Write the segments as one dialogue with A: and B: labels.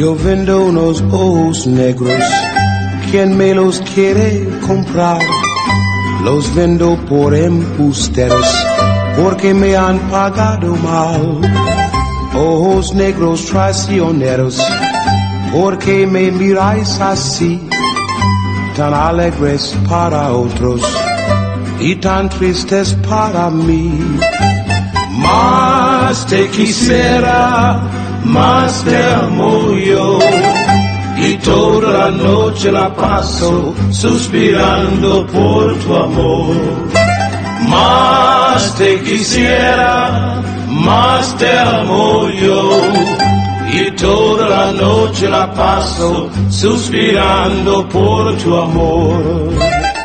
A: Yo vendo unos ojos negros, ¿quién me los quiere comprar? Los vendo por embusteros, porque me han pagado mal. Ojos negros traicioneros, porque me miráis así, tan alegres para otros y tan tristes para mí. Más te quisiera, más te amo yo, y toda la noche la paso suspirando por tu amor. Más te quisiera, más te amo yo, y toda la noche la paso suspirando por tu amor.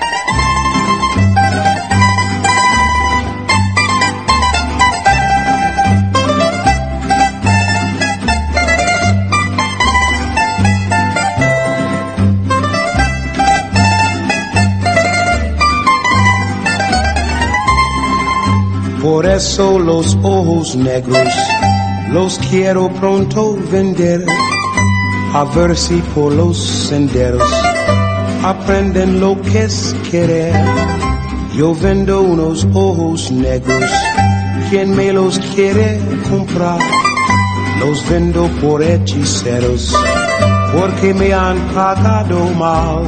A: Por eso los ojos negros los quiero pronto vender, a ver si por los senderos aprenden lo que es querer. Yo vendo unos ojos negros, ¿quién me los quiere comprar? Los vendo por hechiceros, porque me han pagado mal.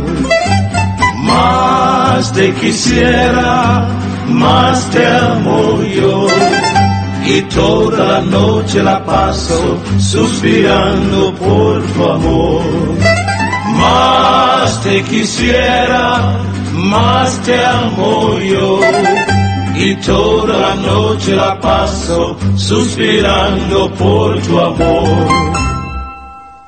A: Más te quisiera, más te amo yo, y toda la noche la paso suspirando por tu amor. Más te quisiera, más te amo yo, y toda la noche la paso suspirando por tu amor.